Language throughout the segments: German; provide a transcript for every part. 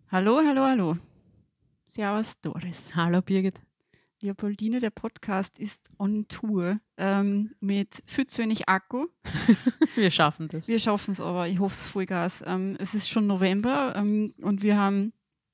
Hallo, hallo, hallo. Servus, Doris. Hallo Birgit. Leopoldine, der Podcast ist on Tour mit viel zu wenig Akku. Wir schaffen das. Wir schaffen es aber, ich hoffe es Vollgas. Es ist schon November und wir haben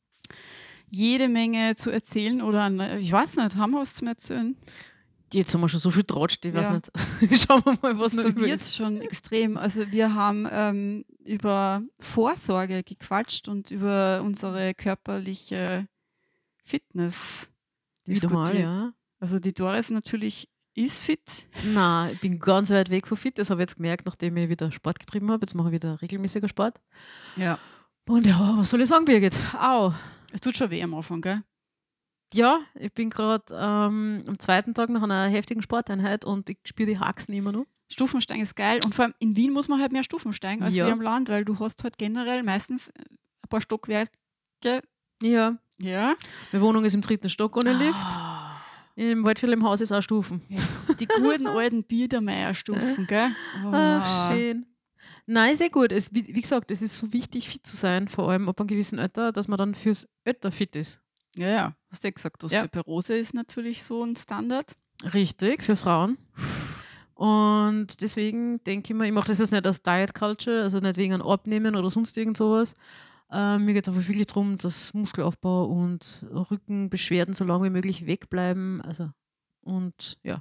jede Menge zu erzählen oder, ich weiß nicht, haben wir was zum Erzählen? Jetzt haben wir schon so viel Tratscht, ich weiß Ja. nicht. Schauen wir mal, was Das noch übrig verwirrt ist. schon extrem. Also wir haben über Vorsorge gequatscht und über unsere körperliche Fitness Wieder mal, diskutiert. ja. Also die Doris natürlich ist fit. Nein, ich bin ganz weit weg von fit. Das habe ich jetzt gemerkt, nachdem ich wieder Sport getrieben habe. Jetzt mache ich wieder regelmäßiger Sport. Ja. Und ja, was soll ich sagen, Birgit? Au. Es tut schon weh am Anfang, gell? Ja, ich bin gerade am zweiten Tag nach einer heftigen Sporteinheit und ich spüre die Haxen immer noch. Stufensteigen ist geil. Und vor allem in Wien muss man halt mehr Stufen steigen als Ja. wir am Land, weil du hast halt generell meistens ein paar Stockwerke. Ja, Ja. meine Wohnung ist im 3. Stock ohne Lift. Ah, Im Waldviertel im Haus ist auch Stufen. die guten alten Biedermeier-Stufen, gell? Ach, schön. Nein, ist eh gut. Wie gesagt, es ist so wichtig, fit zu sein, vor allem ab einem gewissen Alter, dass man dann fürs Alter fit ist. Ja, ja. Hast du ja gesagt, Ja. Osteoporose ist natürlich so ein Standard. Richtig, für Frauen. Und deswegen denke ich mir, ich mache das jetzt nicht als Diet Culture, also nicht wegen einem Abnehmen oder sonst irgend sowas. Mir geht es einfach wirklich darum, dass Muskelaufbau und Rückenbeschwerden so lange wie möglich wegbleiben. Also, und ja.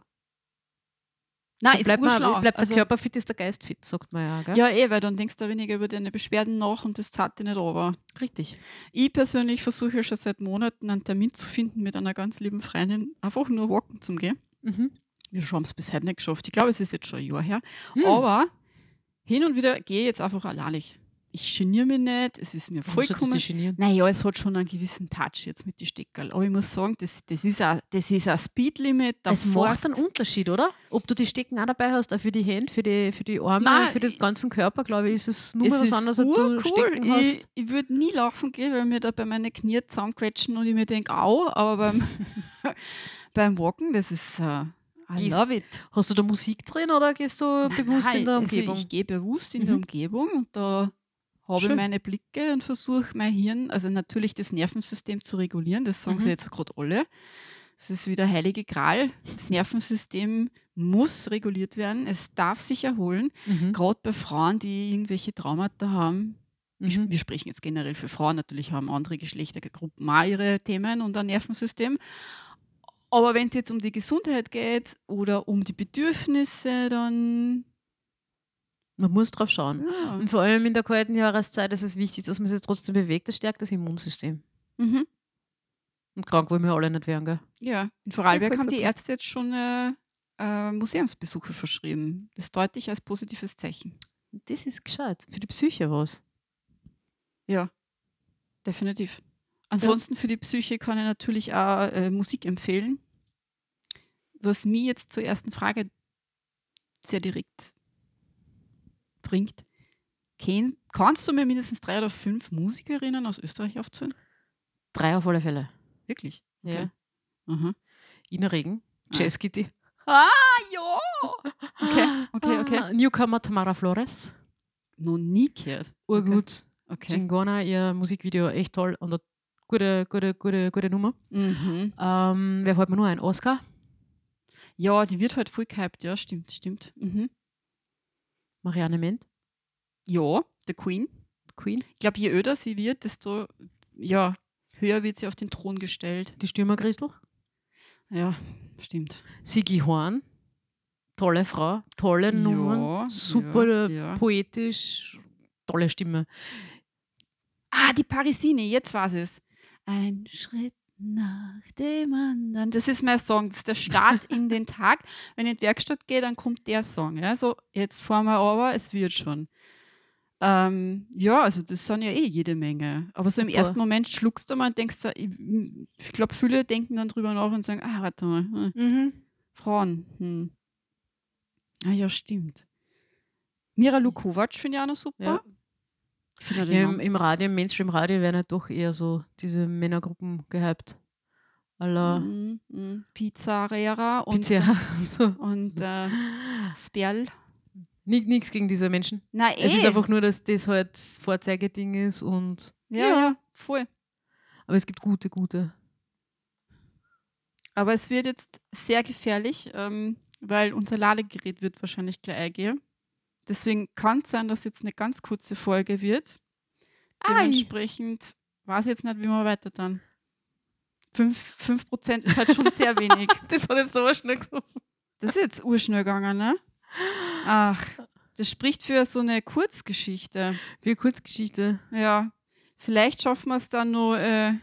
Nein, Da ist bleibt urschlau. der Also, Körper fit, ist der Geist fit, sagt man ja. Gell? ja, weil dann denkst du weniger über deine Beschwerden nach und das zahlt dir nicht runter. Richtig. Ich persönlich versuche schon seit Monaten einen Termin zu finden mit einer ganz lieben Freundin, einfach nur walken zu gehen. Mhm. Wir haben es bisher nicht geschafft. Ich glaube, es ist jetzt schon ein Jahr her. Hm. Aber hin und wieder gehe ich jetzt einfach alleinig. Ich geniere mich nicht, es ist mir Warum solltest du vollkommen. dich genieren? Naja, es hat schon einen gewissen Touch jetzt mit den Steckerl. Aber ich muss sagen, das ist ein Speedlimit. Da Es macht fährt- einen Unterschied, oder? Ob du die Stecken auch dabei hast, auch für die Hände, für die Arme, Nein, für den ganzen Körper, glaube ich, ist es nur Es was ist anderes, ob du urcool. Stecken Ich, hast. ich würde nie laufen gehen, weil mir da bei meinen Knie zusammenquetschen und ich mir denke, au, aber beim Walken, das ist I Gehst- love it. Hast du da Musik drin oder gehst du bewusst in der Nein, Umgebung? Also ich gehe bewusst in der Mhm. Umgebung und da habe ich Schön. meine Blicke und versuche mein Hirn, also natürlich das Nervensystem zu regulieren, das sagen sie Mhm. jetzt gerade alle. Das ist wie der heilige Gral. Das Nervensystem muss reguliert werden, es darf sich erholen. Mhm. Gerade bei Frauen, die irgendwelche Traumata haben. Mhm. Wir sprechen jetzt generell für Frauen, natürlich haben andere Geschlechtergruppen auch ihre Themen und ein Nervensystem. Aber wenn es jetzt um die Gesundheit geht oder um die Bedürfnisse, dann Man muss drauf schauen. ja. Und vor allem in der kalten Jahreszeit ist es wichtig, dass man sich trotzdem bewegt. Das stärkt das Immunsystem. Mhm. Und krank wollen wir alle nicht werden, gell? Ja, in Vorarlberg Voll, haben die voll. Ärzte jetzt schon Museumsbesuche verschrieben. Das deute ich als positives Zeichen. Das ist gescheit. Für die Psyche was. Ja, definitiv. Ansonsten für die Psyche kann ich natürlich auch Musik empfehlen. Was mich jetzt zur ersten Frage sehr direkt bringt. Kannst du mir mindestens 3 oder 5 Musikerinnen aus Österreich aufzählen? 3 auf alle Fälle. Wirklich? Ja. Mhm. Ina Regen, Ah. Jazz Kitty. Ah, ja! Okay. Newcomer Tamara Flores. Noch nie gehört. Urgut. Okay. Gingona, ihr Musikvideo echt toll und eine gute Nummer. Mhm. Wer fällt mir nur ein? Oscar. Ja, die wird halt voll gehypt, ja, stimmt. Mhm. Marianne Ment. Ja, The Queen. Queen. Ich glaube, je öder sie wird, desto ja, höher wird sie auf den Thron gestellt. Die Stürmerchrystel. Ja, stimmt. Sigi Horn. Tolle Frau. Tolle Ja, Nummern. Super ja. poetisch. Tolle Stimme. Ah, die Parisine, jetzt war es. Ein Schritt nach dem anderen. Das ist mein Song, das ist der Start in den Tag. Wenn ich in die Werkstatt gehe, dann kommt der Song. Ja? So, jetzt fahren wir aber, es wird schon. Ja, also das sind ja jede Menge. Aber so im Super. ersten Moment schluckst du mal und denkst, ich glaube, viele denken dann drüber nach und sagen, warte mal, Frauen. Ah ja, stimmt. Mira Lukovac finde ich auch noch super. Ja. Ich finde den Ja, Namen. im Radio, im Mainstream-Radio werden halt doch eher so diese Männergruppen gehypt. Aller Pizza Rera und Pizza. Sperl. Nichts gegen diese Menschen. Nein, Es ist einfach nur, dass das halt Vorzeigeding ist und ja, voll. Aber es gibt gute. Aber es wird jetzt sehr gefährlich, weil unser Ladegerät wird wahrscheinlich gleich eingehen. Deswegen kann es sein, dass jetzt eine ganz kurze Folge wird. Dementsprechend weiß ich jetzt nicht, wie wir weiter dann. 5% ist halt schon sehr wenig. Das hat jetzt so schnell gesagt. Das ist jetzt urschnell gegangen, ne? Ach, das spricht für so eine Kurzgeschichte. Wie eine Kurzgeschichte. Ja, vielleicht schaffen wir es dann noch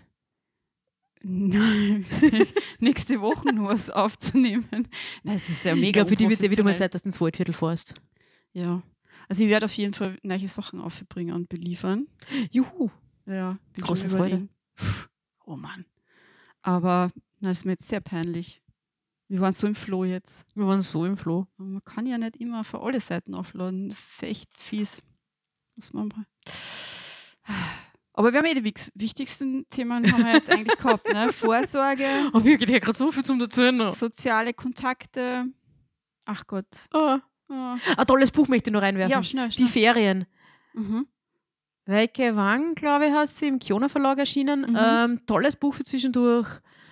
nächste Woche noch was aufzunehmen. Das ist ja mega. Ich glaube, für die wird es ja wieder mal unprofessionell. Zeit, dass du ins Waldviertel fährst. Ja, also ich werde auf jeden Fall neue Sachen aufbringen und beliefern. Juhu. Ja, bin Große schon Freude. überlegen. Oh Mann. Aber das ist mir jetzt sehr peinlich. Wir waren so im Flow jetzt. Wir waren so im Floh. Aber man kann ja nicht immer für alle Seiten aufladen. Das ist echt fies. Muss man mal. Aber wir haben die wichtigsten Themen haben wir jetzt eigentlich gehabt. Ne? Vorsorge, Aber mir geht ja gerade so viel zum Erzählen noch. soziale Kontakte. Ach Gott. Oh. Oh. Ein tolles Buch möchte ich noch reinwerfen. Ja, schnell. Die Ferien. Mhm. Weike Wang, glaube ich, heißt sie, im Kiona Verlag erschienen. Tolles Buch für zwischendurch.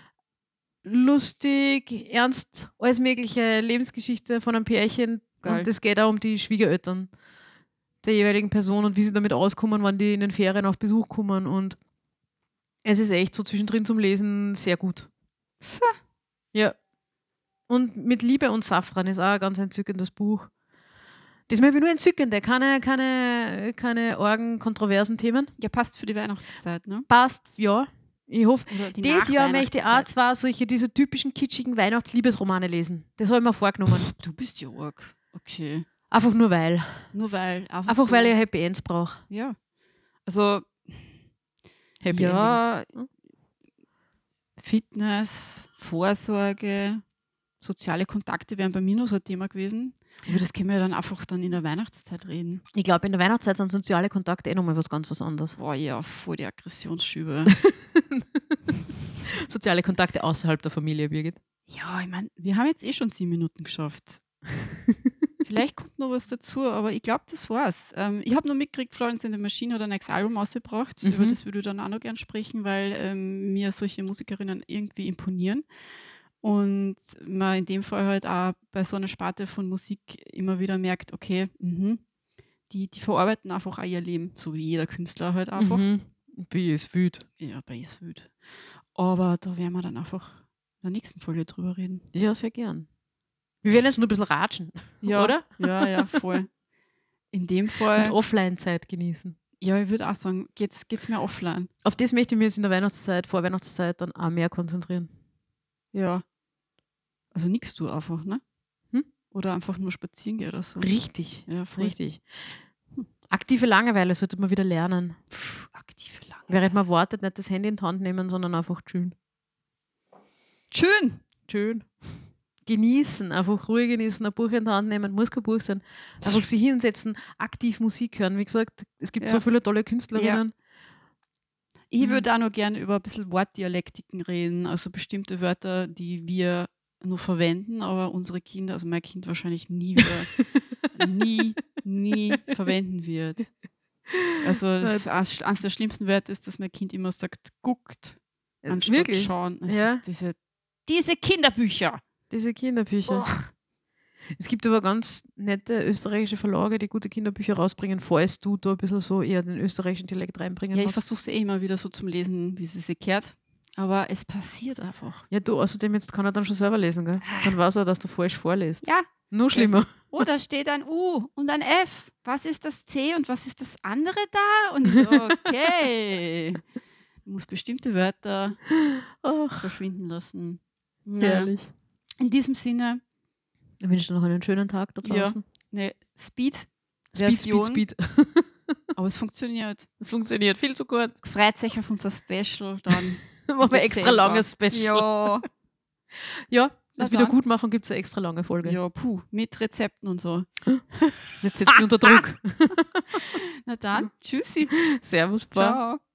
Lustig, ernst, alles mögliche. Lebensgeschichte von einem Pärchen. Geil. Und es geht auch um die Schwiegereltern der jeweiligen Person und wie sie damit auskommen, wann die in den Ferien auf Besuch kommen. Und es ist echt so zwischendrin zum Lesen sehr gut. Ja. Und mit Liebe und Safran ist auch ein ganz entzückendes Buch. Das ist mir nur entzückende, keine argen, kontroversen Themen. Ja, passt für die Weihnachtszeit, ne? Passt, ja. Ich hoffe, Oder die dieses Jahr möchte ich auch Nachweihnachtszeit. zwei diese typischen kitschigen Weihnachtsliebesromane lesen. Das habe ich mir vorgenommen. Du bist ja arg. Okay. Einfach nur weil. Nur weil. Einfach so, weil ich Happy Ends brauche. Ja. Also, Happy ja, Endings. Fitness, Vorsorge, soziale Kontakte wären bei mir noch so ein Thema gewesen. Aber das können wir ja dann einfach dann in der Weihnachtszeit reden. Ich glaube, in der Weihnachtszeit sind soziale Kontakte nochmal was anderes. Boah, ja, voll die Aggressionsschübe. Soziale Kontakte außerhalb der Familie, Birgit. Ja, ich meine, wir haben jetzt eh schon 7 Minuten geschafft. Vielleicht kommt noch was dazu, aber ich glaube, das war's. Ich habe noch mitgekriegt, Florence and the Machine hat ein neues Album rausgebracht. Über das würde ich dann auch noch gern sprechen, weil mir solche Musikerinnen irgendwie imponieren. Und man in dem Fall halt auch bei so einer Sparte von Musik immer wieder merkt, okay, die verarbeiten einfach auch ihr Leben, so wie jeder Künstler halt einfach. Wie es wüt. Ja, bei ist wüt. Aber da werden wir dann einfach in der nächsten Folge drüber reden. Ja, sehr gern. Wir werden jetzt nur ein bisschen ratschen, Ja, oder? Ja, voll. In dem Fall, Und Offline-Zeit genießen. ja, ich würde auch sagen, geht's mehr offline. Auf das möchte ich mir jetzt in der Weihnachtszeit, Vorweihnachtszeit dann auch mehr konzentrieren. Ja. Also nichts du einfach, ne? Hm? Oder einfach nur spazieren gehen oder so. Richtig, Ja, voll. richtig. Aktive Langeweile sollte man wieder lernen. Aktive Langeweile. Während man wartet, nicht das Handy in die Hand nehmen, sondern einfach chillen. Schön. Genießen, einfach Ruhe genießen, ein Buch in die Hand nehmen, muss kein Buch sein. Einfach sich hinsetzen, aktiv Musik hören. Wie gesagt, es gibt so viele tolle Künstlerinnen. Ich würde auch noch gerne über ein bisschen Wortdialektiken reden, also bestimmte Wörter, die wir nur verwenden, aber unsere Kinder, also mein Kind wahrscheinlich nie wieder, nie verwenden wird. Also eines der schlimmsten Wörter ist, dass mein Kind immer sagt, guckt, anstatt Wirklich? schauen. Es Ja. ist diese Kinderbücher. Diese Kinderbücher. Es gibt aber ganz nette österreichische Verlage, die gute Kinderbücher rausbringen, falls du da ein bisschen so eher den österreichischen Dialekt reinbringen Ja, ich magst. versuche es immer wieder so zum Lesen, wie sie sich kehrt. Aber es passiert einfach. Ja, du, außerdem jetzt kann er dann schon selber lesen, gell? Dann weiß er, dass du falsch vorliest. Ja. Nur schlimmer. Oh, da steht ein U und ein F. Was ist das C und was ist das andere da? Und ich so, okay. Ich muss bestimmte Wörter Ach, verschwinden lassen. Ja. herrlich. In diesem Sinne, Ich wünsche dir noch einen schönen Tag da Ja. draußen. eine Speed-Version. Speed. Aber es funktioniert. Das funktioniert viel zu kurz. Freut sich auf unser Special dann. Machen wir extra Dezember. langes Special. Ja. Ja, Na das wieder dann. gut machen, gibt es eine extra lange Folge. Ja, mit Rezepten und so. Jetzt setzt mich unter Druck. Na dann, tschüssi. Servus, Baba. Ciao.